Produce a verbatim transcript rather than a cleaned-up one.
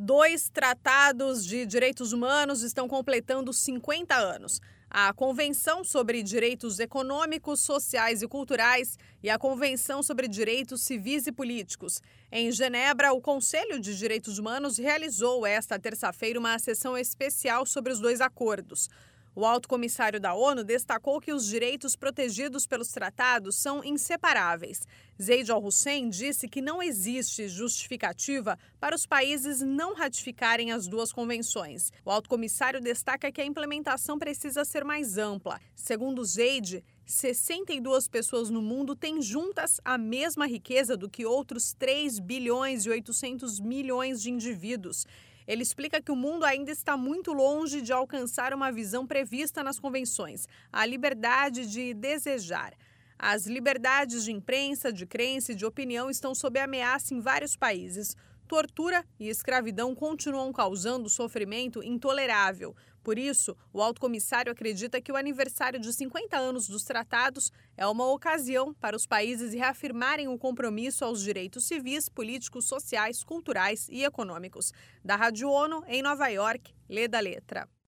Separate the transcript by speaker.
Speaker 1: Dois tratados de direitos humanos estão completando cinquenta anos. A Convenção sobre Direitos Econômicos, Sociais e Culturais e a Convenção sobre Direitos Civis e Políticos. Em Genebra, o Conselho de Direitos Humanos realizou esta terça-feira uma sessão especial sobre os dois acordos. O alto comissário da ONU destacou que os direitos protegidos pelos tratados são inseparáveis. Zeid Al-Hussein disse que não existe justificativa para os países não ratificarem as duas convenções. O alto comissário destaca que a implementação precisa ser mais ampla. Segundo Zeid, sessenta e duas pessoas no mundo têm juntas a mesma riqueza do que outros três bilhões e oitocentos milhões de indivíduos. Ele explica que o mundo ainda está muito longe de alcançar uma visão prevista nas convenções, a liberdade de desejar. As liberdades de imprensa, de crença e de opinião estão sob ameaça em vários países. Tortura e escravidão continuam causando sofrimento intolerável. Por isso, o alto comissário acredita que o aniversário de cinquenta anos dos tratados é uma ocasião para os países reafirmarem o compromisso aos direitos civis, políticos, sociais, culturais e econômicos. Da Rádio ONU, em Nova York, Lê da Letra.